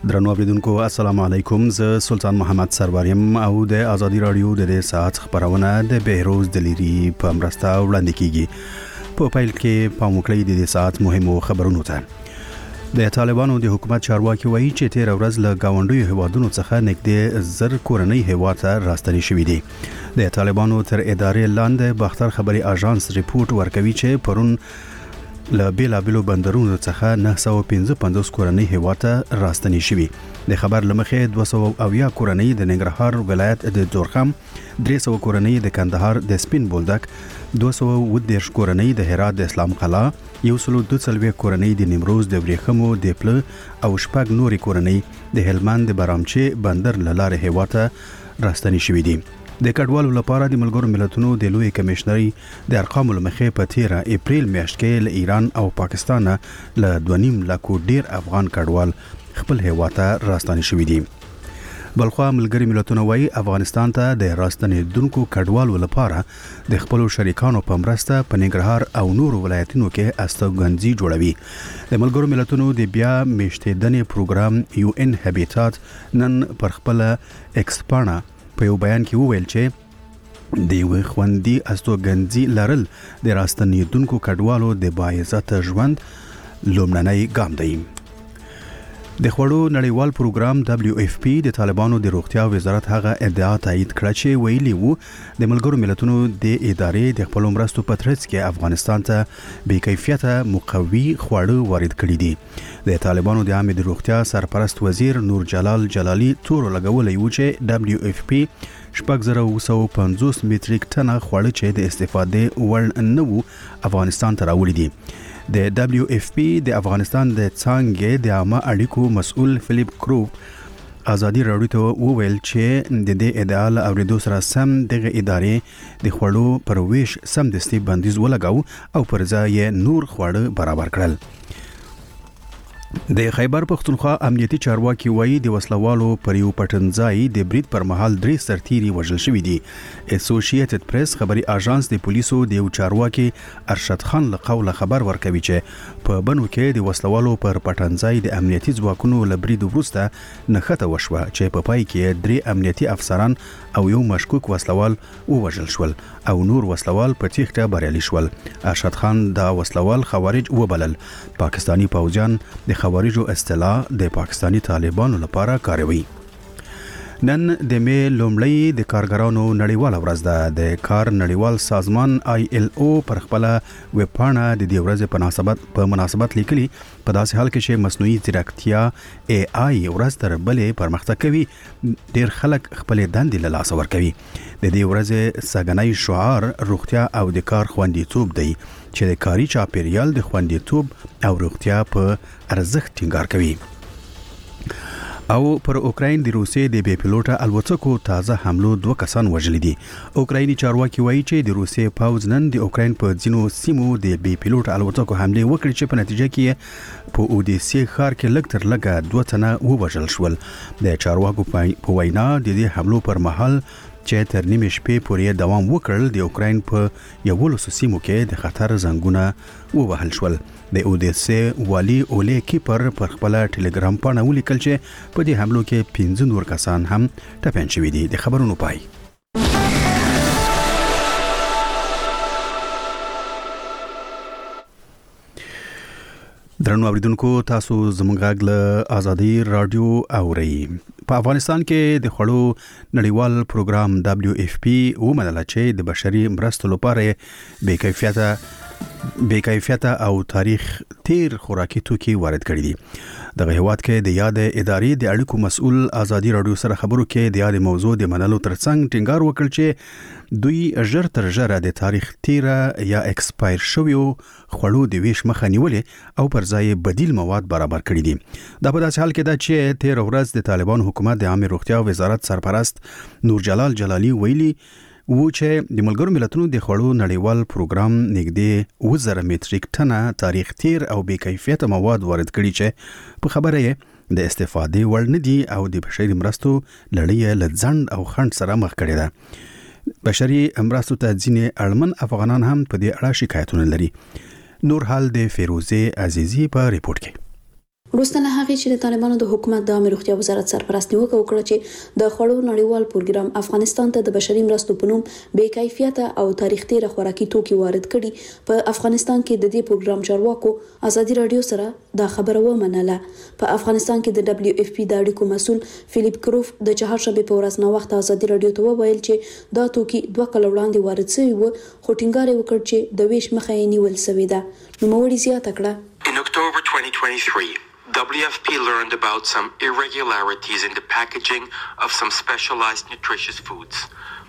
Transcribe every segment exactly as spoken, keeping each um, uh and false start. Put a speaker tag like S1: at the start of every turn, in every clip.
S1: درنو اوریدونکو السلام علیکم، زه سلطان محمد سروریم او د ازادي رادیو د دې ساعت خبرونه د بهروز دلیری په مرسته وړاندې کیږي. په پیل کې پام وکړئ د دې ساعت مهمو خبرونو ته. د طالبانو د حکومت چارواکي وایي چې تیر ورځ له گاونډیو هیوادونو څخه نږدې زر کورنۍ هیواد ته راستنې شوې دي. د طالبانو تر ادارې لاندې باختر خبري اژانس ریپورت ورکوي چې پرون له بیلابیلو بندرونو څخه نه سوه پنځه پنځوس کورنۍ هیواد ته راستنې شوې. د خبر لمخې دوه سوه اویا کورنۍ د ننګرهار ولایت د زورخم، درې سوه کورنۍ د کندهار د سپین بولدک، دوه سوه اووه دېرش کورنۍ د هرات د اسلام قلعه، یو سل دوه څلوېښت کورنۍ د نیمروز د وریښمو د پله او شپږ نورې کورنۍ د هلمند د برامچې بندر له لارې هیواد ته راستنې شوې دي. د کډوالو لپاره د ملګرو ملتونو د لوی کمشنري د ارقامو لمخې په تیره اپریل میاشت کې له ایران او پاکستان له دوه نیم لکو ډیر افغان کډوال خپل هیواد ته راستنې شوي دي. بلخوا ملګري ملتونه وایي افغانستان ته د راستنېدونکو کډوالو لپاره د خپلو شریکانو په مرسته په ننګرهار او نورو ولایتونو کې استوګنځي جوړوي. د ملګرو ملتونو د بیا میشتېدنې پروګرام یو ان هابیټات نن پر خپل ایکسپانا په یو بیان کې وویل چې د یو خوندي استوګنځي لرل د راستنېدونکو کډوالو د باعزته ژوند لومړنی ګام دی. د خوړو نړیوال پروګرام دبلیو اف پی د طالبانو د روغتیا وزارت هغه ادعا تایید کړه چې ویلي وو د ملګرو ملتونو د ادارې د خپل مرستو په ترڅ کې افغانستان ته بې کیفیته مقوي خواړه وارد کړي دي. د طالبانو د عامه روغتیا سرپرست وزیر نور جلال جلالی تور لګولې و چې دبلیو اف پی شپږ زره اوه سوه پنځوس متریک ټنه خواړه چې د استفادې وړ نه وو افغانستان ته راوړي دي. د دبلیو اف پی د افغانستان د څانګې د عامه اړیکو مسؤل فلیپ کروپ ازادي راډیو ته وویل چې د دې ادعا له اوریدو سره سم دغه ادارې د خوړو پر ویش سمدستي بندیز ولګاو او پر ځای یې نور خواړه برابر کړل. د خیبر پختونخوا امنیتي چارواکي وایي د وسلوالو پر یو پټنځای د برید پر مهال درې سرتیري وژل شوي دي. اسوسییټډ پریس خبري اژانس د پولیسو د یو چارواکي ارشد خان له قوله خبر ورکوي چې په بنو کې د وسلوالو پر پټنځای د امنیتي ځواکونو له برید وروسته نښته وشوه چې په پای کې درې امنیتي افسران او یو مشکوک وسلوال ووژل شول او نور وسلوال په تیښته بریالي شول. ارشد خان دا وسلوال خوارج وبلل. پاکستانی پوځیان د خوارجو اصطلاح د پاکستانی طالبانو لپاره کاروي. نن د می لومړی د کارګرانو نړیواله ورځ ده. د کار نړیوال سازمان آی ایل او پر خپل ویب پاڼه د دې ورځې په مناسبت په مناسبت لیکلي په داسې حال کې چې مصنوعي ځیرکتیا ای آی ورځ تر بلې پرمختګ کوي، ډیر خلک خپل دندې له لاسه ورکوي. د دې ورځې سګنۍ شعار روغتیا او د کار خوندیتوب دی چې د کاري چاپیریال د خوندیتوب او روغتیا په ارزښت ټینګار کوي. او پر اوکراین د روسیې د بې پیلوټه الوتکو تازه حملو دوه کسان وژلي دي. اوکرایني چارواکي وایي چې د روسیې پوځ نن د اوکراین په ځینو سیمو د بې پیلوټه الوتکو حملې وکړې چې په نتیجه کې په اودیسې ښار کې لږ تر لږه دوه تنه ووژل شول. د چارواکو په وینا د دې حملو پر مهال چې تر نیمې شپې پورې دوام وکړل د اوکراین په یولسو سیمو کې د خطر زنګونه ووهل شول. د اودیسې والي اولی کیپر پر خپل ټلګرام پاڼه ولیکل چې په دې حملو کې پنځه نور کسان هم ټپیان شوي دي. د خبرونو پای. درنو اوریدونکو، تاسو زموږ غږ له ازادي رادیو اورئ. په افغانستان کې د خوړو نړیوال پروګرام دبلیو اف پی ومنله چې د بشري مرستو لپاره بې کیفیته بې کیفیته او تاریخ تیر خوراکي توکي وارد کړي دي. دغه هیواد کې د یاد ادارې د اړیکو مسؤل ازادي رادیو سره خبرو کې د یاد موضوع د منلو ترڅنګ ټینګار وکړ چې دوی ژر تر ژره د تاریخ تیره یا ایکسپایر شویو خوړو د ویش مخه نیولې او پر ځای بدیل مواد برابر کړي دي. دا په داسې حال کې ده چې تیر ورځ د طالبان حکومت د عامه روغتیا وزارت سرپرست نور جلال جلالی ویلي و چې د ملګرو ملتونو د خوړو نړیوال پروګرام نږدې اوه زره متریک ټنه تاریخ تیر او بې کیفیته مواد وارد کړي چې په خبره یې د استفادې وړ نه دي او د بشري مرستو لړۍ له ځنډ او خنډ سره مخ کړې ده. بشري مرستو ته ځینې اړمن افغانان هم په دې اړه شکایتونه لري. نور حال د فیروزه عزیزی په ریپورت کې.
S2: وروسته له هغې چې د طالبانو د حکومت د عامه روغتیا وزارت سرپرست نیوکه وکړه چې د خوړو نړیوال پروګرام افغانستان ته د بشري مرستو په نوم بې کیفیته او تاریخ تیره خوراکي توکي وارد کړي، په افغانستان کې د دې پروګرام چارواکو ازادي رادیو سره دا خبره ومنله. په افغانستان کې د دبليو اف پی د اړیکو مسول فلیپ کروف د چهارشنبه په ورځ نو وخت ازادي رادیو ته وویل چې دا توکي دوه کال وړاندې وارد شوي وو، خو ټینګار یې وکړ چې د ویش مخه یې نیول شوې ده. نوموړي زیاته کړه:
S3: In October twenty twenty-three, W F P learned about some irregularities in the packaging of some specialized nutritious foods.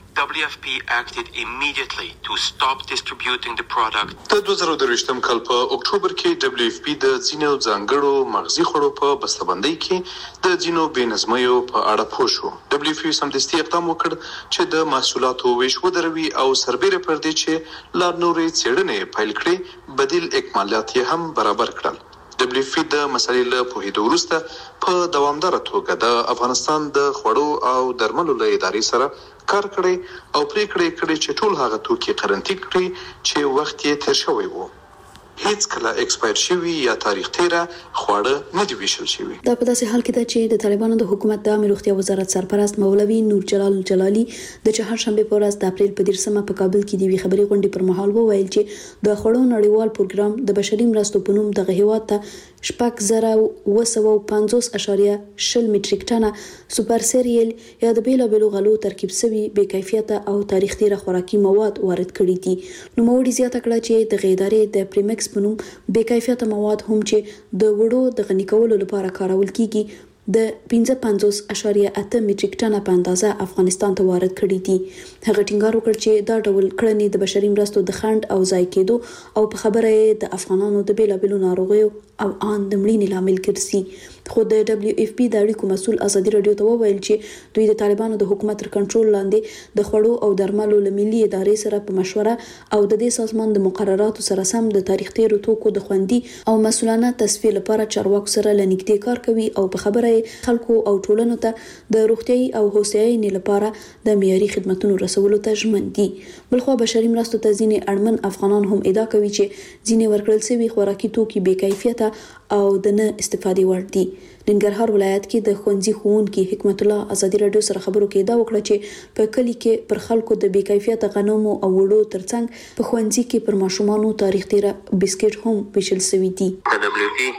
S3: W F P acted immediately to stop distributing the product.
S4: د دوه زره درویشتم کال په اکتوبر کې دبليو اف پی د ځینو ځانګړو مغزي خوړو په بسته‌بندۍ کې د ځینو بې نظمیو په اړه پوه شو. دبليو اف پی سمدستي اقدام وکړ چې د محصولاتو ویش ودروي او سربېره پر دې چې لا نورې څېړنې پیل کړي، بدیل اکمالات یې هم برابر کړل. دبليو اف پی د مسایلو له پوهېدو وروسته په دوامداره توګه د افغانستان د خوړو او درملو له ادارې سره کار کړی او پریکړې کړې چې ټول هغه توکي قرنطینه کړي چې وخت یې تیر شوی وو. هیڅ کله ایکسپایر شوی یا تاریخ تیره خواړه نه دی ویشل شوی.
S2: دا په داسې حال کې ده چې د طالبانو د حکومت د عامه روغتیا وزارت سرپرست مولوي نور جلال جلالي د چهارشنبه په ورځ د اپریل په دیرشمه په کابل کې د وی خبري غونډې پر مهال وویل چې د خوړو نړیوال پروګرام د بشري مرستو په نوم دغه هیواد ته شپږ زره اوه سوه پنځوس اشاریه شل میټریک ټنه سوپر سیریل یا د بیلابیلو غلو ترکیب شوي بې کیفیته او تاریخ تیره خوراکي مواد وارد کړي دي. نوموړي زیاته کړه چې د غیدارې د پریمکس په نوم بې کیفیته مواد هم چې د وړو د غني کولو لپاره کارول کیږي د پنځه پنځوس اشاریه اته میټریک ټنه په اندازه افغانستان ته وارد کړي دي. هغه ټینګار وکړ چې دا ډول کړنې د بشري مرستو د خنډ او ضایع کېدو او په خبره د افغانانو د بیلابیلو ناروغیو او ان د مړینې لامل ګرځي. خو د دبليو اف پی د اړیکو مسول ازادي رادیو ته وویل چې دوی د طالبانو د حکومت تر کنټرول لاندې د خوړو او درملو له ملي ادارې سره په مشوره او د دې سازمان د مقرراتو سره سم د تاریخ تیرو توکو د خوندي او مسؤلانه تصفیه لپاره چارواکو سره لنګدې کار کوي او په خبره خلکو او ټولنو ته د روغتيایي او هوساینې لپاره د معیاري خدماتو رسولو ته ژمن دي. بلخو بشري مرستو ته ځینې اړمن افغانان هم ادعا کوي چې ځینې ورکړل شوي خوراکي توکي بې کیفیته او د نه استفادې وړ دي. ننګرهار ولایت کې د ښوونځي ښوونکي حکمت الله ازادي رادیو سره خبرو کې ادعا وکړه چې په کلی کې پر خلکو د بې کیفیته غنمو او وړو ترڅنګ په ښوونځي کې پر ماشومانو تاریخ تیره بسکټ هم ویشل شوي دي.
S5: د دبليو پی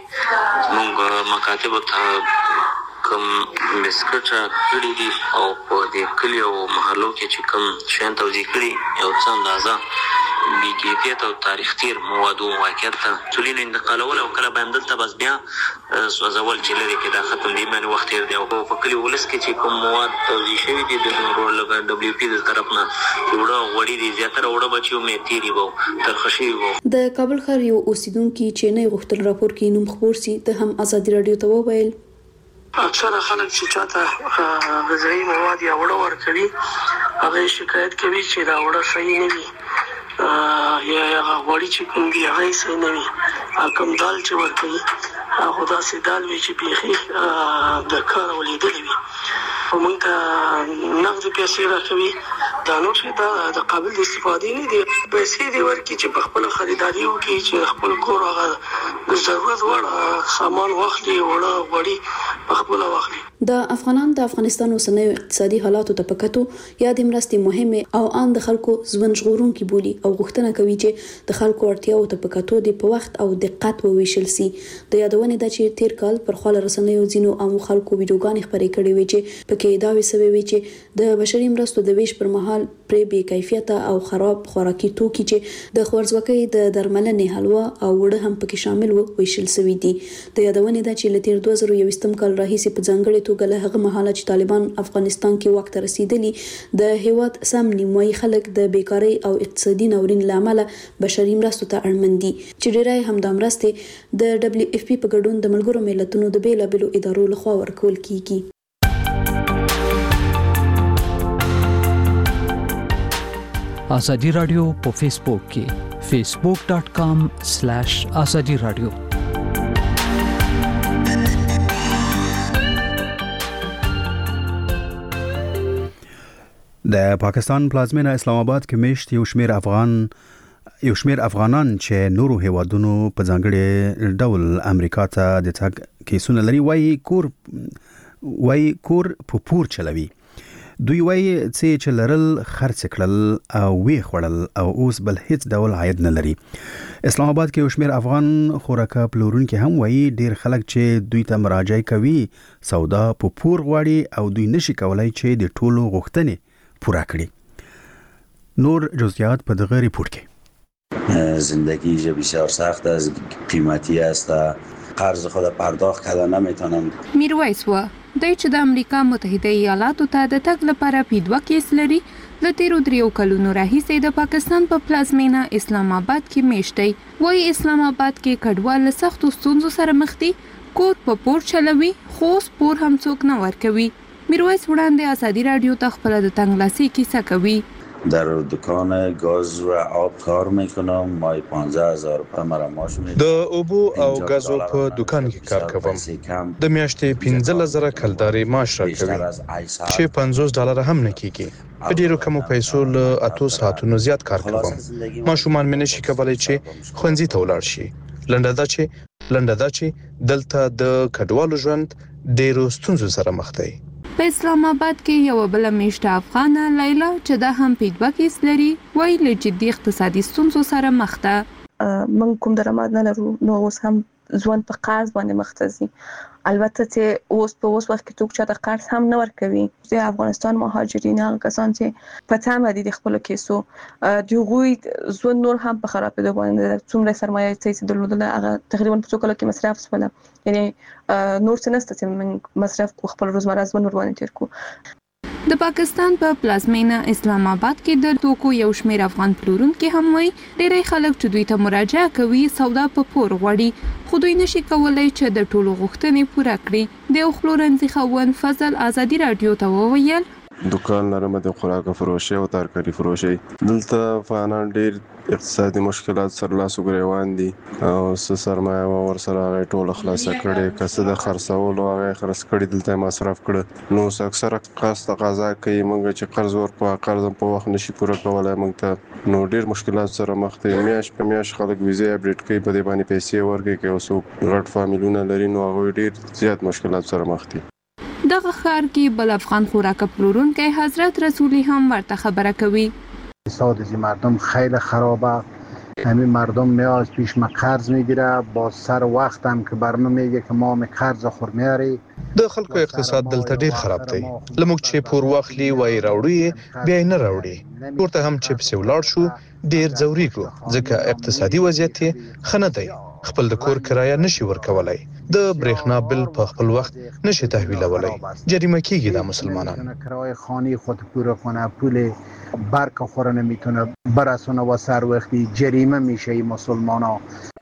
S5: موږ مکاتب ته کوم بسکټ کړي دي او په دې کلی او محلو کې چې کوم شین توزیع کړي یو څه اندازه بې کیفیت او تاریخ تیر موادو واقعیت ته مسؤلین انتقالول او کله باندې دلته بس بیا سوځول چې لري کې دا ختم دی باندې وخت تیر دی او په کلی ولس کې چې کوم مواد توزیع شوي دي د نورو لکه دبليو پی د طرف نه وړه وړي دي زیاتره وړه بچیو مې تیری وو ترخشي وو.
S2: د کابل ښار یو اوسیدونکي چې نه غوښتل راپور کې نوم خبر سي ته هم ازادي رادیو ته وویل
S6: اکثره خلک چې چاته غذایی مواد یا وړه ورکوي هغه شکایت کوي چې دا وړه صحیح نه وي یا هغه وړي چې کوم دي هغه صحیح نه وي. کوم دال چې ورکوي هغه داسې دال وي چې بیخي د کار ولیدلې وي او موږ ته نقد پیسې راکوي دا نو چې دا د قابل د استفادې نه دي. پیسې دې ورکړي چې په خپل خریداري وکړي چې خپل کور هغه د ضرورت وړ سامان واخلي وړه وړي په خپل واخلي.
S2: د افغانان د افغانستان اوسنیو اقتصادي حالاتو ته پکتو یا د مرستې مهمه او ان د خلکو ژوند ژغورونکي بولی او غوښتنه کوي چې د خلکو اړتیاو ته پکتو د په وخت او دقت وویشل سي. د یادونه ده چې تیر کال پر خپل رسنیو ځینو عامو خلکو ویډیوګانې خبرې کړې وې چې پکې دا وسوي وي چې د بشري مرستو د ویش پر مهال پرې بې کیفیته او خراب خوراکي توکي چې د خورځوکۍ د درملنې حلوا او وړه هم پکې شامل وو ویشل شوي دي. د یادونه ده چې لتیر دوه زره یوویشتم کال راهیسې په ځانګړي توګه له هغه مهاله چې طالبان افغانستان کې وخت رسیدلی د هیواد سم نیمایي خلک د بیکاری او اقتصادي ناورین لامل بشري مرستو ته اړمن دي چې ډیری هم د مرستې د دبليو اف پی په ګډون د ملګرو ملتونو د بیلابیلو ادارو لخوا ورکول کیږي.
S7: ازادي رادیو په فیسبوک کې فیسبوک ډاٹ کام سلیش ازادي رادیو.
S1: د پاکستان پلازمینه اسلام آباد کې مشت یو شمیر افغان یو شمیر افغانان چې نورو هیوادونو په ځانګړي ډول امریکا ته د تګ کیسونه لري وایي کور وایي کور په پور چلوي. دوی وایي چې لرل خرڅ کړل او وی خوړل او اوس بل هیڅ ډول عاید نه لري. اسلام آباد کې یو شمیر افغان خوراکه پلورونکي هم وایي ډیر خلک چې دوی ته مراجعه کوي سودا په پور غواړي او دوی نشي کولای چې د ټولو غوښتنې پوره کړي. نور جزئیات په دغه ریپورت کې.
S8: زندگی بسیار سخت است، قیمتی است، قرض خود پرداخت کردن نمیتونم.
S9: میرویس و دای چې د امریکا متحده ایالاتو ته د تګ لپاره پیډوا کیس لري له تیرو دریو کلونو راهیسې د پاکستان په پلازمینه اسلام آباد کې میشتي. وایي اسلام آباد کې کډوال له سختو ستونزو سره مخ دي، کور په پور چلوي خو سپور هم څوک نه ورکوي. میرویس وړاندې ازادي رادیو ته خپل د تنگلاسي کیسه کوي.
S8: در دکان گاز و آب کار میکنم، مای پانزده هزار روپیه مرا معاش میده.
S10: د اوبو او غازو په دکان کې کار کوم. د میاشتې پنځه زره کلداري معاش راکوي چې پنځوس ډالر هم نه کیږي. په ډیرو کمو پیسو له اته ساعتونو زیات کار کوم. ماشومان مې نشي کولای چې ښوونځي ته ولاړ شي. لنډه دا چې لنډه دا چې دلته د کډوالو ژوند ډیرو ستونزو سره مخ دی.
S9: په اسلام آباد کې یو بل میشته افغانه لیلا چې دا هم پیډوا کیس لري وایي له جدي اقتصادي ستونزو سره مخ ده.
S11: من کوم درآمد نه لرو نو اوس هم ژوند په قرض باندې مخ ته ځي. البته چې اوس په اوس وخت کې څوک چې د قرض هم نه ورکوي. د افغانستان مهاجرین هغه کسان چې په تمه دي د خپل کیسو د غوي ژوند نور هم په خرابېدو باندې څومره سرمایه چې درلودله هغه تقریبا په څو کلو کې مصرف شوله. یعنی نور څه نشته چې من مصرف کو خپل روزمره ژوند ور باندې تیر کو.
S9: د پاکستان په پلازمینه اسلام آباد کې د توکو یو شمیر افغان پلورونکي هم وایي ډېری خلک چې دوی ته مراجعه کوي سودا په پور غواړي خو دوی نشي کولای چې د ټولو غوښتنې پوره کړي. د خلورنځي خاون فضل ازادي رادیو ته وویل
S12: دکان لرم د خوراک فروشي او ترکاري فروشي. دلته افغانان ډېر اقتصادي مشکلات سره لاس وګریوان دي او څه سرمایه ور سره هغه ټول خلاصه کړي کسه د خرڅولو هغه خرڅ کړي دلته مصرف کړي. نو اکثره قصد تقاضا کوي موږ چې قرض ورکړو قرض په وخت نشي پوره کولای موږ ته نو ډېر مشکلات سره مخ دي. میاش په میاش خلک ویزه اپډیټ کوي په دې باندې پیسې ورکړي کې اوسو غټ فامیلونه لري نو هغه ډېر زیات مشکلات سره مخ دي.
S9: دغه خار کې بل افغان خوراک پلورونکی حضرت رسولی هم ورته خبره کوي.
S13: اقتصاد مردم خیلی خرابه. همین مردم میاد پیش ما قرض میگیره با سر وقت هم که برنامه میگه که ما می قرض خور میاری.
S10: د خلکو اقتصاد دلته ډیر خراب دی. لموږ چې پور واخلي وای راوړي بیا نه راوړي. ورته هم چې په ولاړ شو ډیر ضروري کو ځکه اقتصادي وضعیت خنه دی. خپل د کور کرایه نشي ورکولای. د برېښنا بل په خپل وخت نشي تحویلولای. جریمه کیږي د مسلمانانو.
S13: کرایه خانه خود پوره کنه پول برق خور نمیتونه برسونه و سر وقتی جریمه میشه مسلمانا.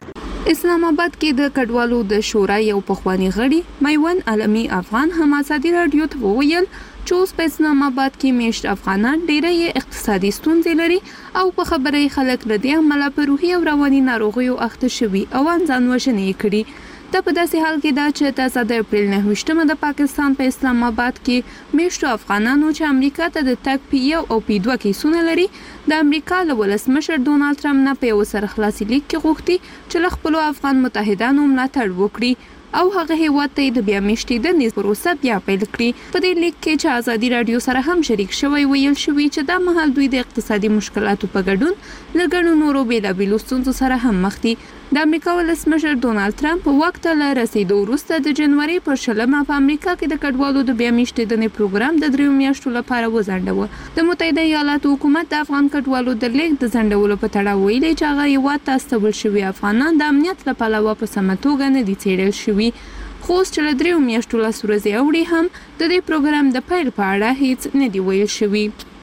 S9: اسلام آباد کې د کډوالو د شورا یو پخوانی غړي میوان علمی افغان هم ازادي رادیو ته وویل چې اوس په اسلام آباد کې میشت افغانان ډېرې اقتصادي ستونزې لري او په خبره خلک له دې عمله په روحي او رواني ناروغیو اخته شوي او ځان وژنې کړي. دا په داسې حال کې دا چې تاسو د اپریل نه وشتمه د پاکستان په اسلام آباد کې میشتو افغانانو چې امریکا ته د تګ پی یو او پی دوه کیسونه لري د امریکا له ولسمشر ډونالد ټرمپ نه په یو سرخلاصي لیک کې غوښتي چې له خپلو افغان متحدانو ملاتړ وکړي او هغه هیواد ته د بیا میشتېدنې پروسه بیا پیل کړي. په دې لیک کې چې ازادي رادیو سره هم شریک شوی ویل شوی چې دا مهال دوی د اقتصادي مشکلاتو په ګډون له ګڼو نورو بېلابېلو ستونزو سره هم مخ دي. د امریکا ولسمشر ډونالد ټرمپ په وخت له رسیدو وروسته د جنوري پر شلمه په امریکا کې د کډوالو د بیا میشتېدنې پروګرام د دریو میاشتو لپاره وځنډاوه. د متحده ایالاتو حکومت د افغان کډوالو د لیږد د ځنډولو په تړاو ویلي چې هغه هیواد ته استول شوي افغانان د امنیت له پلوه په سمه توګه نه دي څېړل شوي. خو اوس چې له دریو میاشتو لس ورځې اوړي هم د دې پروګرام د پیل په اړه هیڅ نه دي ویل شوي.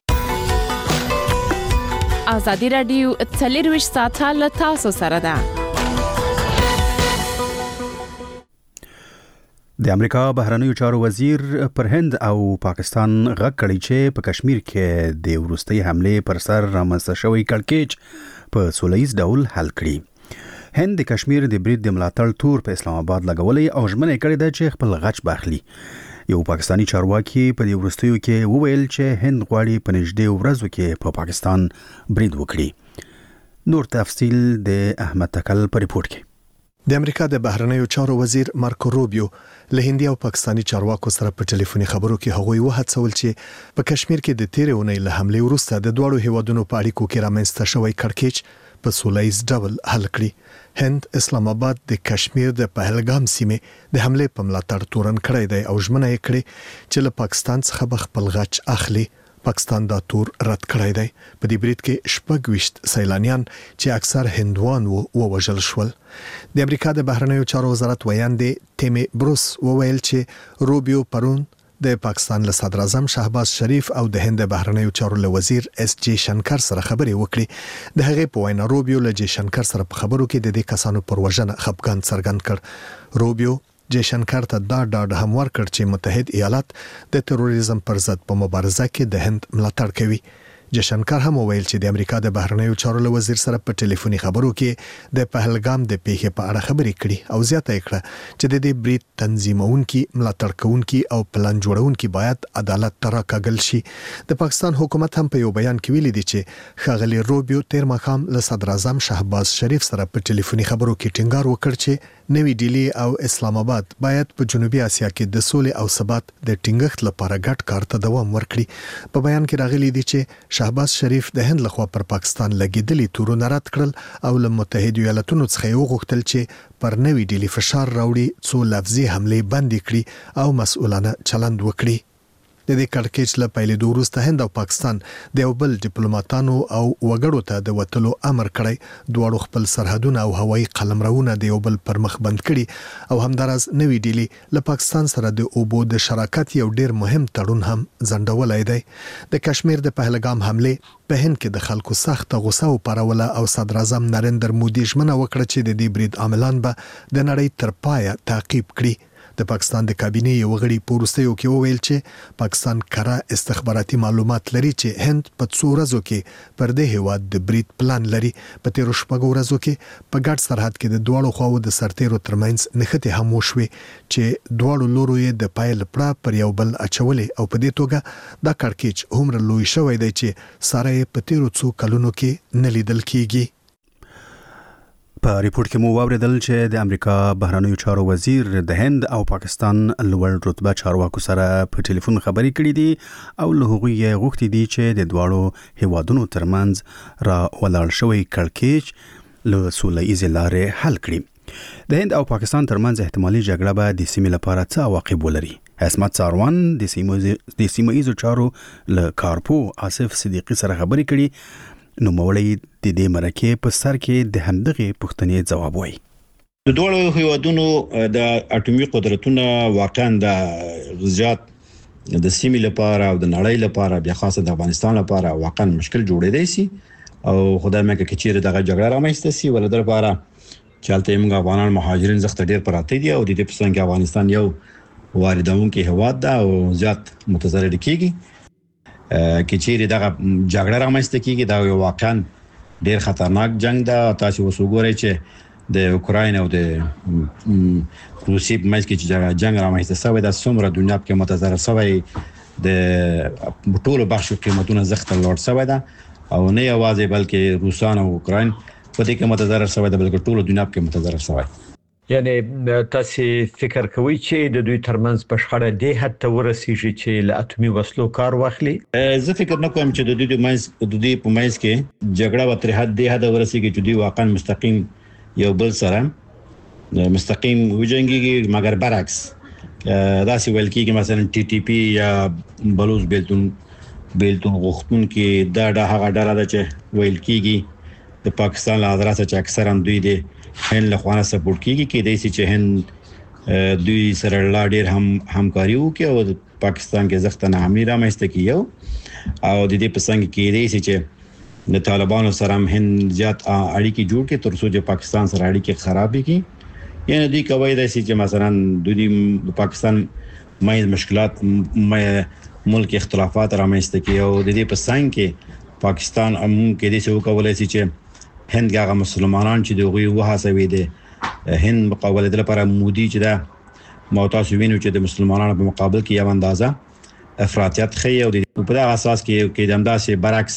S14: ازادي رادیو څلرویشت ساعته له تاسو سره ده.
S1: د امریکا بهرنیو چارو وزیر پر هند او پاکستان غږ کړی چې په کشمیر کې د وروستۍ حملې پر سر رامنځته شوی کړکېچ په سولیز ډول حل کړي. هند د کشمیر د برید د ملاتړ تور په اسلام آباد لګولې او ژمنه کړې ده چې خپل غچ باخلي. یو پاکستانی چارواکي په دې وروستیو کې وویل چې هند غواړي په نږدې ورځو کې په پاکستان برید وکړي. نور تفصیل د احمد تکل په ریپورت کې.
S15: د امریکا د بهرنیو چارو وزیر مارکو روبیو له هندي او پاکستاني چارواکو سره په ټلیفوني خبرو کې هغوی وهڅول چې په کشمیر کې د تیرې اونۍ له حمله وروسته د دوړو هیوادونو په اړیکو کې رامنځته شوی کړکېچ په سولهییز ډول حل کړي. هند اسلام آباد د کشمیر د پهلګام سیمې د حمله په ملاتړ تورن کړی دی او ژمنه یې کړې چې له پاکستان څخه به خپل غچ اخلي. پاکستان دا تور رد کړی دی. په دې برید کې شپږ ویشت سیلانیان چې اکثر هندوان وو ووژل شول. د امریکا د بهرنیو چارو وزارت ویاندې تیمي بروس وویل چې روبیو پرون د پاکستان له صدر اعظم شهباز شریف او د هند بهرنیو چارو له وزیر اس جی شنکر سره خبرې وکړي. د هغې په وینا روبیو له جی شنکر سره په خبرو کې د دې کسانو پر وژنه خپګان څرګند کړ. روبیو جی شنکر ته دا ډاډ هم ورکړ چې متحد ایالات د تروریزم پر ضد په مبارزه کې د هند ملاتړ کوي. جی شنکر هم وویل چې د امریکا د بهرنیو چارو له وزیر سره په ټلیفوني خبرو کې د پهلګام د پیښې په اړه خبرې کړي او زیاته یې کړه چې د دې برید تنظیمونکي ملاتړ کوونکي او پلان جوړونکي باید عدالت ته راکاږل شي. د پاکستان حکومت هم په یو بیان کې ویلي دی چې ښاغلي روبیو تیر ماښام له صدر اعظم شهباز شریف سره په ټلیفوني خبرو کې ټینګار وکړ چې نوی ډیلی او اسلام آباد باید په جنوبي اسیا کې د سولې او ثبات د ټینګښت لپاره ګډ کار ته دوام ورکړي. په بیان کې راغلي دي چې شهباز شریف د هند لخوا پر پاکستان لګیدلي تورونه رد کړل او له متحده ایالاتونو څخه یې وغوښتل چې پر نوی ډیلی فشار راوړي څو لفظي حملې بندې کړي او مسؤلانه چلند وکړي. د دې کړکېچ له پیلېدو وروسته هند او پاکستان د یو بل ډیپلوماټانو او وګړو ته د وتلو امر کړی. دواړو خپل سرحدونه او هوایي قلمرونه د یو بل پر مخ بند کړي او همداراز نوی ډیلی له پاکستان سره د اوبو د شراکت یو ډیر مهم تړون هم ځنډولی دی. د کشمیر د پهلګام حمله په هند کې د خلکو سخت غوسه وپاروله او صدر اعظم نریندر مودي ژمنه وکړه چې د دې برید عاملان به د نړۍ تر پایه تعقیب کړي. د پاکستان د کابینې یو غړي په وروستیو کې وویل چې پاکستان کره استخباراتي معلومات لري چې هند په څو ورځو کې پر دې هیواد د برید پلان لري. په تیرو شپږو ورځو کې په ګډ سرحد کې د دواړو خواو د سرتیرو ترمنځ نښتې هم وشوې چې دواړو لورو یې د پایل پړه پر یو بل اچولې او په دې توګه دا کړکېچ هومره لوی شوی دی چې ساره یې په تیرو څو کلونو کې نه لیدل کیږي.
S1: په ریپورت کې مو واوریدل چې د امریکا بهرنیو چارو وزیر د هند او پاکستان لوړ رتبه چارواکو سره په ټلیفون خبرې کړې دي او له هغوی یې غوښتي دي چې د دواړو هیوادونو ترمنځ را ولاړ شوی کړکېچ له سولهییزې لارې حل کړي. د هند او پاکستان ترمنځ احتمالي جګړه به د سیمې لپاره څه عواقب ولري؟ عصمت ساروان د سیمه ایزو چارو له کارپو آصف صدیقي سره خبرې کړي. نو مولوی د دې مرکه په سر کې د همدغه پوښتنې جواب وایي.
S16: د دوه هیوادونو د اټومي قدرتونو واقعا د زیات د سیمې لپاره او د نړۍ لپاره بیا خاصه د افغانستان لپاره واقعا مشکل جوړېدای شي او خدای مکه کې چیرې دغه جګړه رامنځته شي ولر لپاره چالتې موږ افغانان مهاجرین زخت ډیر پراته دي او د دې په څنګه افغانستان یو واردونکو هیواد ده او زیات متضرر کیږي. کې چیرې دغه جګړه رامنځته کیږي دا یو واقعا ډیر خطرناک جنگ ده. تاسو وسوګورئ چې د اوکراین او د روسیې په منځ کې چې جنگ رامنځته شوی دا څومره دنیا کې متضرر شوی د ټولو بخشو قیمتونه زخت لوړ شوی ده او نه یوازې بلکې روسان او اوکراین په دې کې متضرر شوی ده بلکې ټولو دنیا کې متضرر شوی.
S17: یعنی تاسو فکر کوئ چې د دوی ترمنځ په شخړه دی حتی ورسیږي چې له اتمی وسلو کار واخلي؟
S16: زه فکر نه کوم چې د دوی د منځ د دوی په منځ کې جګړه و تر حد دی حد ورسیږي چې دوی واقعا مستقیم یو بل سره مستقیم وجنګيږي مګر برعکس دا سی ویل کېږي مثلا ټي ټي پی یا بلوچ بیلتون بیلتون غوښتون کې دا د هغه ډله ده چې ویل کېږي د پاکستان له حضرت چې اکثرا دوی د هند له خوانه سپورټ کیږي کې د سې چې هند دوی سره لا ډیر هم همکاري وکړي او پاکستان کې زخت نه حمله رامنځته کیو او د دې په څنګه کې د سې چې د طالبانو سره هم هند زیات اړیکې جوړ کړي تر څو چې پاکستان سره اړیکې خراب کړي. یعنی دوی کوي د سې چې مثلا د پاکستان مې مشکلات ملک اختلافات رامنځته کیو د دې په څنګه کې پاکستان هم کې د سې وکولای شي چې هند هغه مسلمانان چې دوی وهڅوي دي هند مقابله لپاره مودي چې دا موتاسو وینو چې د مسلمانانو په مقابل کې یو اندازه افراطیت خي او په دغه اساس کې کې د همداسې برعکس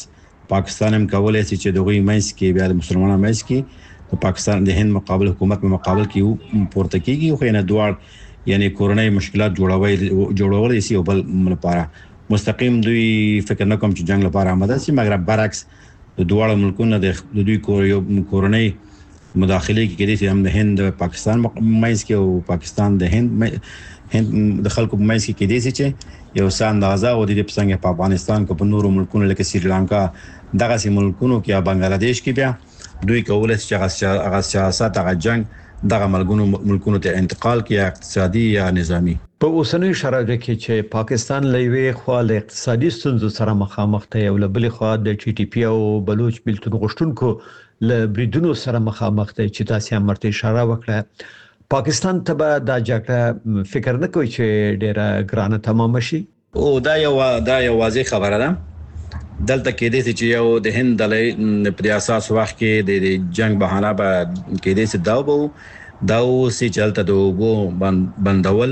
S16: پاکستان هم کولای شي چې دغه مینس کې بیا د مسلمانانو مینس کې د پاکستان د هند مقابل حکومت په مقابل کې پورته کیږي خو نه دوړ یعنی کورونای مشکلات جوړوي جوړول شي او بل لپاره مستقیم دوی فکر نه کوم چې جنگ لپاره آماده شي مګر برعکس د دوه ملکونو د دوی کورونای مداخله کې کېدې چې هم د هند پاکستان مینس کې او پاکستان د هند هند د خلکو په مینس کې کېدې چې یو څه اندازه او د پسنګ په افغانستان کې په نورو ملکونو لکه سریلانکا دغه سي ملکونو کې یا بنگلاديش کې بیا دوی کولای شي چې هغه سیاست هغه جنگ دغه ملکونو ملکونو ته انتقال کې اقتصادي یا نظامی
S17: په اوسنۍ شرایطو کې چې پاکستان لوي خو له اقتصادي ستونزو سره مخامخ دی او له بل خوا د ټي ټي پی او بلوچ بیلتون غشتونکو له بریدونو سره مخامخ دی چې تاسو هم مرته اشاره وکړه پاکستان ته به دا جګړه فکر نه کوي چې ډیره ګرانه تمام شي
S16: او دا یو دا یو واضح خبره ده دلته کې دي چې یو د هند د پر اساس وخت کې د جنگ بهانه به کې دي چې دا وو دا سي چلته د وو بندول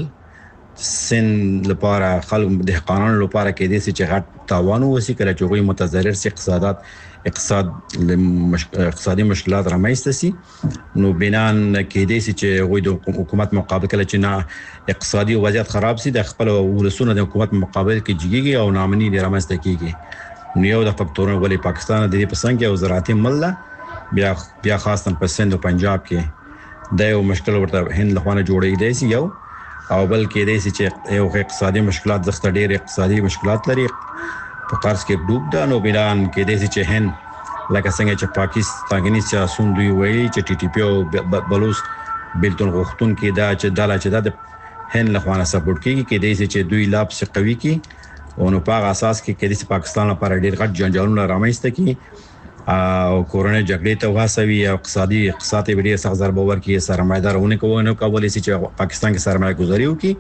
S16: سن لپاره خلک د قانون لپاره کې دي چې غټ تاوان وسی کړي چې غوي متضرر سي اقتصادات اقتصاد اقتصادي مشکلات رامنځته سي نو بنان کې دي چې غوي د حکومت مقابل کله چې نه اقتصادي وضعیت خراب سي د خپل ولسونو د حکومت مقابل کې جګيږي او نامني رامنځته کیږي نو یو د فکټورونو ولې پاکستان د دې پسند کې او زراعتي مله بیا بیا خاصه په سند او پنجاب کې د یو مشکل ورته هند لخوانه جوړې دي سي یو او بلکې دې چې یو اقتصادي مشکلات زخت ډېر اقتصادي مشکلات لري په قرض کې ډوب ده نو بلان کې دې چې هند لکه څنګه چې پاکستاني سیاسون دوی وایي چې ټي ټي پی او بلوچ بیلتون غوښتون کې دا چې داله چې د هند لخوانه سپورټ کیږي کې دې چې دوی لاب سي قوي کی او نو په اساس کې کې د پاکستان لپاره ډېر غټ جنجالونه رامنځته کی او کورونه جګړې ته واسوي او اقتصادي اقتصادي وړي سخت ضربه ورکړي سرمایدارونه کوونه کولای شي چې پاکستان کې سرمایه گذاري وکړي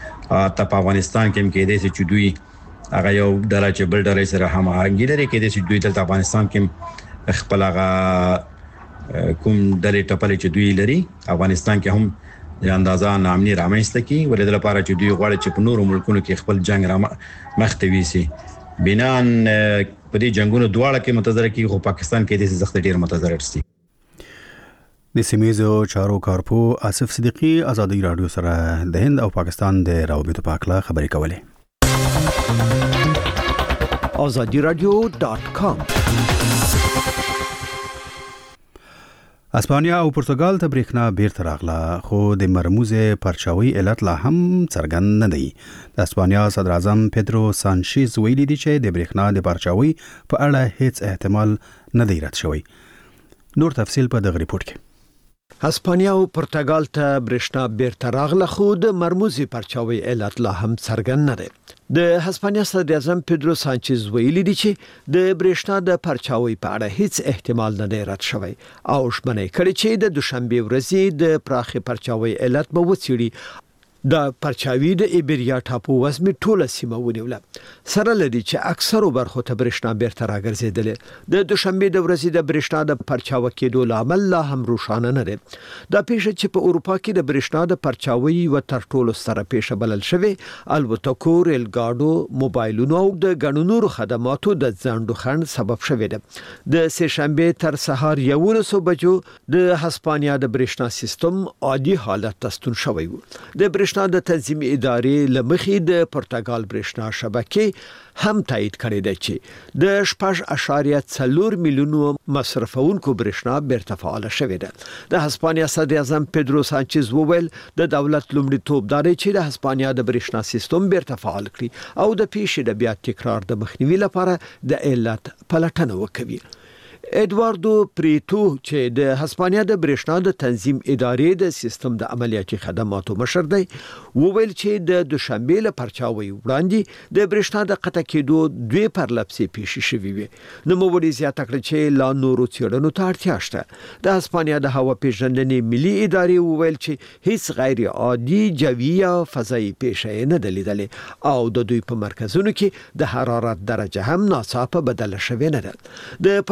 S16: ته په افغانستان کې کې دې چې دوی هغه یو ډله چې بل ډله سره هماهنګي لري کې دې چې دوی د افغانستان کې خپل هغه کوم ډلې ټپلې چې دوی لري افغانستان کې هم د اندازا نامني رامنځته کی ولې د لپاره چې دوی غواړي چې په نورو ملکونو کې خپل جنگ را مختوي سي بنان په دې جنگونو دواړه کې متضرر کی خو پاکستان کې د زخت ډیر متضرر سي
S1: د سیمېزو چارو کارپو آصف صدیقی آزادی رادیو سره د هند او پاکستان د روابطو په اړه خبرې کولې
S18: azadi radio dot com
S1: اسپانیا او پرتګال ته برېښنا بیرته راغله خو د مرموز پرچاوي علت لا هم څرګند نه دی د اسپانیا صدر اعظم پیدرو سانچیز ویلي دی چې د برېښنا د پرچاوي په اړه هیڅ احتمال نه دی رد شوی نور تفصیل په دغه ریپورت کې
S18: اسپانیا او پرتګال ته برېښنا بیرته راغله خو د مرموز پرچاوي علت لا هم څرګند نه دی د هسپانیا صدر اعظم پیدرو سانچیز ویلي دی چې د برېښنا د پرچاوي په اړه هیڅ احتمال نه دی رد شوی او شمنه کړي چې د دوشنبه ورځې د پراخي پرچاوي علت به وڅېړي د پرچاوي د ایبریا ټاپو وزمي ټوله سیمه ونیوله سره لدی چې اکثرو برخو ته برېښنا بیرته راګرځیدل د دوشنبه د ورځې د برېښنا د پرچاوي کېدو لامل لا هم روښانه نه دی دا پیښه چې په اروپا کې د برېښنا د پرچاوي و تر ټولو ستره پیښه بلل شوی الوتکو ریل ګاډو موبایلونو او د غنونورو خدماتو د ځانډو خند سبب شوی دی د سه شنبه تر سهار یولسو بجو د هسپانیا د برېښنا سیستم عادي حالت ته ستون شوی و د برېښنا د تنظیم ادارې لمخې د پرتګال برېښنا شبکې هم تایید کړی دی چې د شپږ اشاریه څلور میلیونو مصرفونکو برېښنا بیرته فعال شوې ده د هسپانیا صدر اعظم پیدرو سانچیز وویل د دولت لومړیتوب دی چې د هسپانیا د برېښنا سیستم بیرته فعال کړي او د پیښې د بیا تکرار د مخنیوي لپاره د علت پلټنه وکړي ادواردو پریتو چې د هسپانیا د برېښنا د تنظیم ادارې د سیستم د عملیاتي خدماتو مشر دی وویل چې د دوشنبه له پرچاوي وړاندې د برېښنا د قطع کېدو دوی پرلپسې پیښې شوې وي نو موږ زیاته کړ چې لا نورو څېړنو ته اړتیا شته د هسپانیا د هوا پیژندنې ملي ادارې وویل چې هیڅ غیر عادي جوي یا فضایي پیښه نه ده لیدلې او د دوی په مرکزونو کې د حرارت درجه هم ناڅاپه بدله شوې نه ده د پرتګال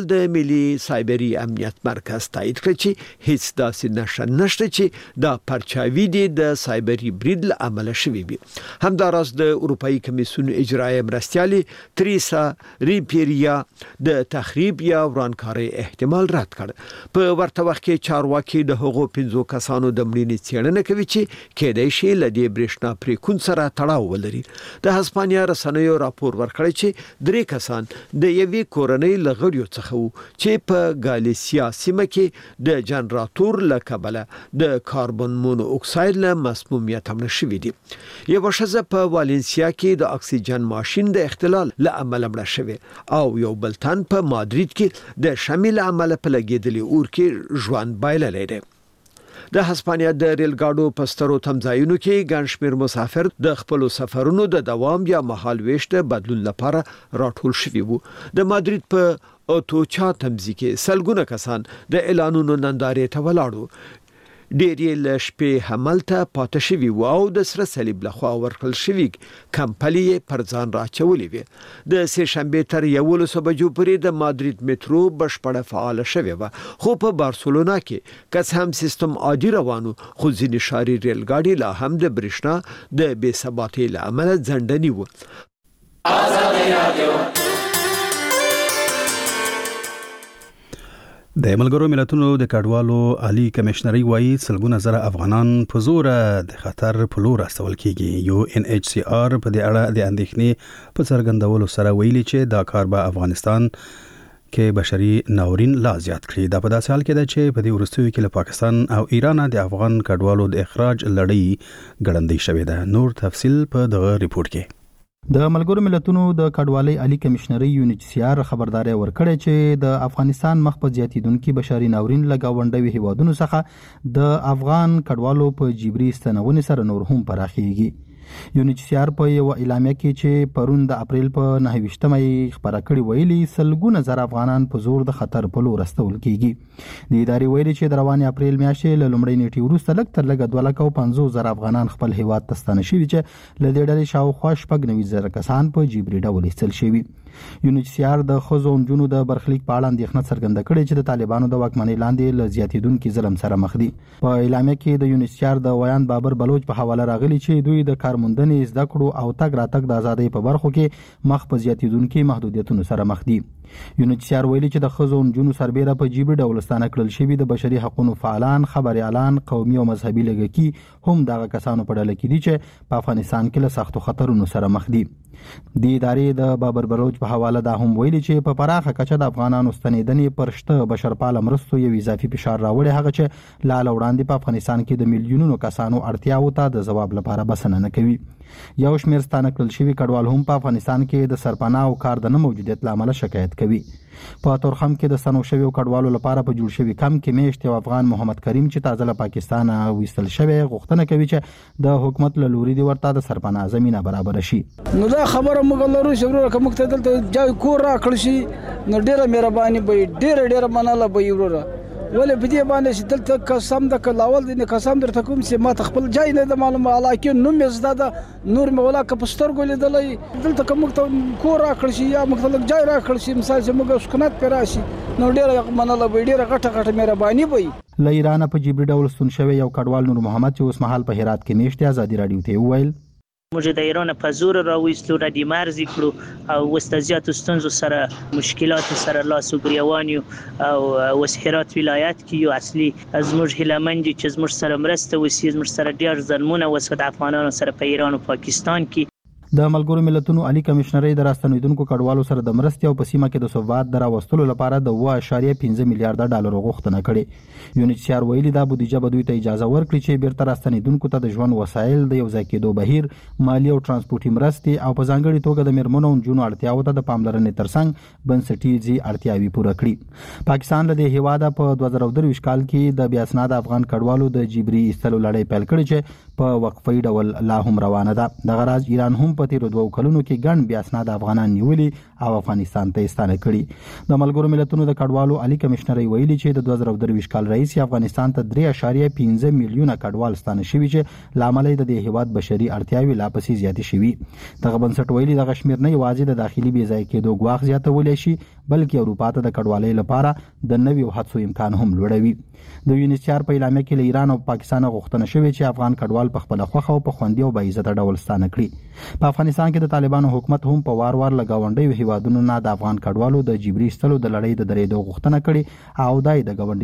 S18: د ملي سایبری امنیت مرکز تایید کړ چې هیڅ داسې نشه نشته چې دا پرچاوي دي د سایبری برید له امله شوی وي. همداراز د اروپאי کمیسیون اجرایی مرستیالي تریسا ریپیریا د تخریب یا ورانکاري احتمال رد کړ. په ورته وخت کې چارواکي د هغو پنځو کسانو د مړینې څېړنه کوي چې کېدای شي له دې برېښنا پریکون سره تړاو ولري. د هسپانیا رسنیو راپور ورکړی چې درې کسان د یوې کورنۍ له غړیو څخه وو چې په ګالیسیا سیمه کې د جنراتور له کبله د کاربن مونو اکساید له مسمومیت هم شوي دي. یو ښځه په والنسیا کې د اکسیجن ماشین د اختلال له امله مړه شوې او یو بل تن په مادرید کې د شامل عمله په لګیدلې اور کې ژوند بایللی دی. د هسپانیا د ریل ګاډو په سترو تمځایونو کې ګڼ شمېر مسافر د خپل سفرونو د دوام یا مهال ویش د بدلون لپاره راټول شوي وو. د مادرید په اوتوچا تمځي کې سلګونه کسان د اعلانونو نندارې ته ولاړو. ډېری له شپې هملته پاتې شوي وو او د سره صلیب لخوا ورکړل شوي کمپلي پر ځان راچولې وې. د سې شنبې تر یولسو بجو پورې د مادرید میټرو بشپړه فعال شوې وه، خو په بارسلونا کې که څه هم سیستم عادي روانو خو ځینې ښاري ریل ګاډي لا هم د برېښنا د بې ثباتۍ له امله ځنډني وو.
S1: ازادي رادیو د ملګرو ملتونو د کډوالو عالی کمشنري وایي سلګونه زره افغانان په زور د خطر په لور استول کیږي. یو ان ایچ سی آر په دې اړه د اندېښنې په څرګندولو سره ویلي چې دا کار به افغانستان کې بشري ناورین لا زیات کړي. دا په داسې حال کې ده چې په دې وروستیو کې له پاکستان او ایران د افغان کډوالو د اخراج لړۍ ګړندۍ شوې ده. نور تفصیل په دغه ریپورت کې.
S19: د ملګرو ملتونو د کډوالۍ عالی کمشنري یو ان ایچ سی آر خبرداري ورکړې چې د افغانستان مخ په زیاتیدونکو بشري ناورین لګاونډوي هیوادونو څخه د افغان کډوالو په جبري ستنونې سره نور هم پراخیږي. یو ان ایچ سی آر په یو اعلامیه کې چې پرون د اپریل په نهه ویشتمه خبره کړې ویلي سلګونه زره افغانان په زور د خطر په لور استول کیږي. د ادارې ویلي چې د رواني اپریل میاشتې له لومړۍ نیټې وروسته لږ تر لږه دوه لکه پنځوس زره افغانان خپل هیواد ته ستانه شوي چې له دې ډلې شاوخوا شپږ نوي زره کسان په جبري ډول ایستل شوي. یو ان ایچ سی آر د ښځو او نجونو د برخلیک په اړه اندېښنه څرګنده کړې چې د طالبانو د واکمنۍ لاندې له زیاتیدونکو ظلم سره مخ دي. په اعلامیه کې د یو ان ایچ سی آر د ویان بابر بلوچ په حواله راغلي چې دوی د کارموندنې زده کړو او تګ راتګ د ازادۍ په برخو کې مخ په زیاتیدونکو محدودیتونو سره مخ دي. یو ان ایچ سی آر ویلي چې د ښځو او نجونو سربېره په جبري ډول ستانه کړل شوي د بشري حقوقو فعالان، خبريالان، قومي او مذهبي لږکي هم دغه کسانو په ډله کې دي چې په افغانستان کې له سختو خطرونو سره مخ دي. د ادارې د بابر بلوچ په حواله دا هم ویلي چې په پراخه کچه د افغانانو ستنېدنې پر شته بشرپاله مرستو یو اضافي فشار راوړي، هغه چې لا له وړاندې په افغانستان کې د میلیونونو کسانو اړتیاو ته د ځواب لپاره بسنه نه کوي. یو شمېر ستانه کړل شوي کډوال هم په افغانستان کې د سرپناه او کار د نه موجودیت له امله شکایت کوي. په تورخم کې د ستنو شویو کډوالو لپاره په جوړ شوي کم کې میشت یو افغان محمد کریم چې تازه له پاکستان ویستل شوی غوښتنه کوي چې د حکومت له لوري دی ورته د سرپناه زمينه برابر شي.
S20: نو دا خبره موږ لرو چې ورو کوم ته دلته جای کور راکړ شي نو ډیره مهرباني به ډیره ډیره مناله به ورو ولې په دې باندې چې دلته قسم د کلاول دي قسم درته کوم چې ما خپل جای نه د معلومه علاقه نو مې زده نور مولا ک پستر ګولې دلې دلته کوم ته کور راکړ شي یا مختلف جای راکړ شي مثال چې موږ سکونت پر راشي نو ډیره مناله به ډیره غټه غټه مهرباني به.
S19: له ایران په جبري ډول ستون شوی یو کډوال نور محمد چې اوس مهال په هرات کې میشت ازادي رادیو ته وویل
S21: موږ د ایران په زور راوېستلو را دي مرزي کړو او وستزيات ستونزو سره مشکلات سره لاس وګریوان یو او وسهرات ولایت کې یو اصلي از موږ هلمند چې زموږ سره مرسته وسیز موږ سره ډیر ظلمونه وسد افغانانو سره په ایران او پاکستان کې.
S19: د ملګرو ملتونو عالی کمشنري د راستنیدونکو کډوالو سره د مرستې او په سیمه کې د ثبات د راوستلو لپاره د اوه اعشاریه پنځه میلیارډ ډالر غوښتنه کړې. یو ان ایچ سی آر ویلي دا بودیجه به دوی ته اجازه ورکړي چې بیرته راستنیدونکو ته د ژوند وسایل، د یو ځای کېدو بهیر، مالی او ترانسپورتي مرستې او په ځانګړي توګه د میرمنو او نجونو اړتیاو ته د پاملرنې ترڅنګ بنسټیزي اړتیاوې پوره کړي. پاکستان له دې هیواده په دوه زره درویشت کال کې د بیا اسناد افغان کډوالو د جبري ایستلو لړۍ پیل کړې چې په وقفي ډول لا هم روانه ده. دغه راز ایران هم په تیرو دوه کلونو کې ګڼ بیا اسناد افغانان نیولي او افغانستان ته ستانه کړي د ملګرو ملتونو د کډوالو عالی کمشنر ویلي چې د دوه زره درویشت کال رئیس افغانستان ته درې اعشاریه پنځه میلیونه کډوال ستانه شوي چې لامل د دې هیواد بشري اړتیاوې لا پسې زیاتې شوي. دغه بنسټ ویلي د غشمیر نه یوازې د داخلي بې ځای کېدو غواخ زیاتولی شي بلکې اروپا ته د کډوالۍ لپاره د نویو هڅو امکان هم لوړوي. د یونیسیار په اعلامیه کې له ایران او پاکستان غوښتنه شوې چې افغان کډوال په خپل خوخه او په خوندي او باعزته ډول ستانه کړي. په افغانستان کې د طالبانو حکومت هم په وار وار له گاونډیو هیوادونو نه د افغان کډوالو د جبري استلو د لړۍ د درېدو غوښتنه کړې او دای د